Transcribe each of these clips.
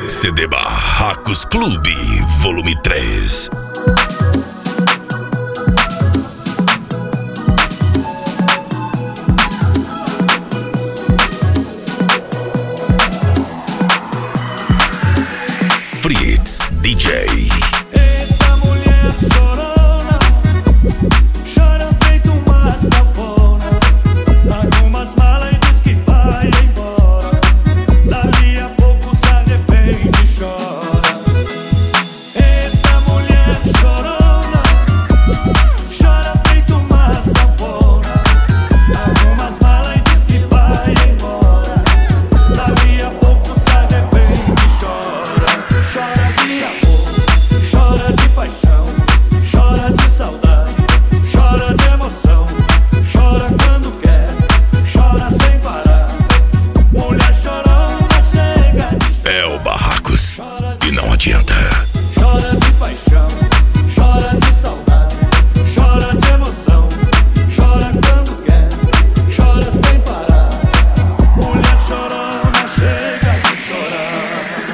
CD Barracos Clube, volume 3. Fritz DJ. Essa mulher chorona, chora feito uma sanfona. Arruma as malas e diz que vai embora. Dali a pouco se arrepende e chora. Essa mulher chorona, chora feito uma sanfona. Arruma as malas e diz que vai embora. Dali a pouco se arrepende e chora. Chora de amor, chora de paixão, chora de saudade, chora de emoção, chora quando quer, chora sem parar. Mulher chorona chega de É o Barracos e não adianta. chora de paixão, chora de saudade, chora de emoção, chora quando quer, chora sem parar. Mulher chorona chega de chorar.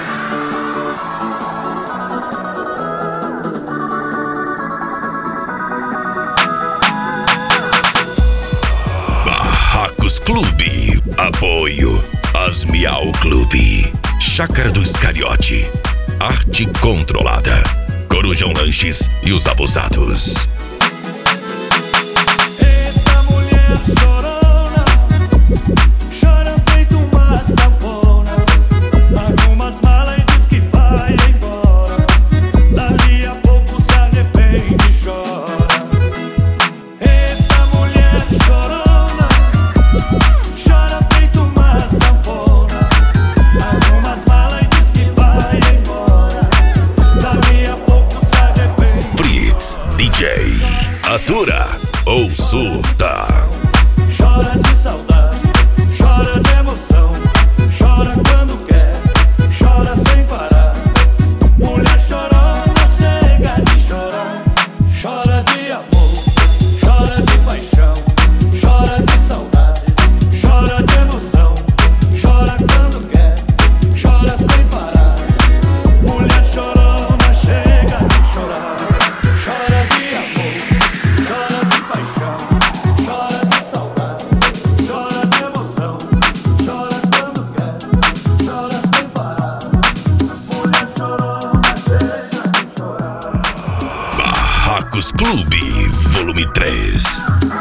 Barracos Clube. Apoio Asmial Clube. Chácara do Iscariote. Arte Controlada. Corujão Lanches e os Abusados. Essa mulher chorona, chora feito uma sanfona. Arruma as malas e diz que vai embora. Dali a pouco se arrepende e chora. Essa mulher chorona, chora feito uma sanfona. Arruma as malas e diz que vai embora. Dali a pouco se arrepende. Fritz DJ. Atura ou surta. Chora de saudade, chora de emoção, chora quando quer, chora sem parar. Mulher chorona chega de chorar. Chora de amor, chora de paixão, chora de saudade, chora de emoção, chora quando quer, chora sem parar. Mulher chorona chega de chorar. Chora de amor, chora de paixão, chora de saudade, chora de emoção, chora quando quer, chora sem parar. Mulher chorona chega de chorar. Barracos Clube, volume 3.